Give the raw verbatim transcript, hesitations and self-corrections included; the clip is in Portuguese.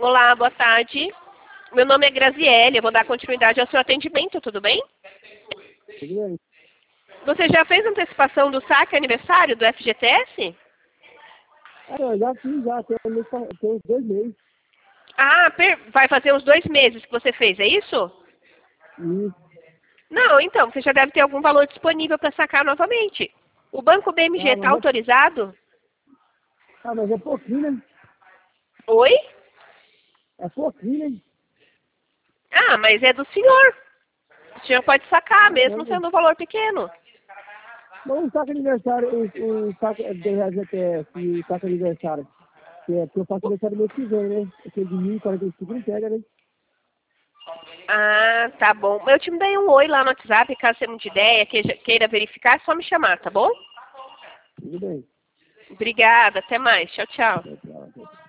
Olá, boa tarde. Meu nome é Graziele, eu vou dar continuidade ao seu atendimento, tudo bem? Tudo bem? Você já fez antecipação do saque aniversário do F G T S? Ah, eu já fiz, já, tem, tem uns dois meses. Ah, per- vai fazer uns dois meses que você fez, é isso? E, Não, então, você já deve ter algum valor disponível para sacar novamente. O Banco B M G ah, está mas é, autorizado? ah, mas é pouquinho, né? Oi? É pouquinho, né? Ah, mas é do senhor. O senhor pode sacar, Ah, mesmo não, sendo um valor pequeno. não, o saco aniversário, o, o saco do G T S e o saco aniversário. Que é porque eu faço aniversário mês que vem, né? Aquele de mil e quarenta e cinco não pega, né? Ah, tá bom. Eu te dei um oi lá no WhatsApp, caso você não tenha ideia, queja- queira verificar, é só me chamar, tá bom? Tudo bem. Obrigada, até mais. Tchau, tchau. Tchau, tchau.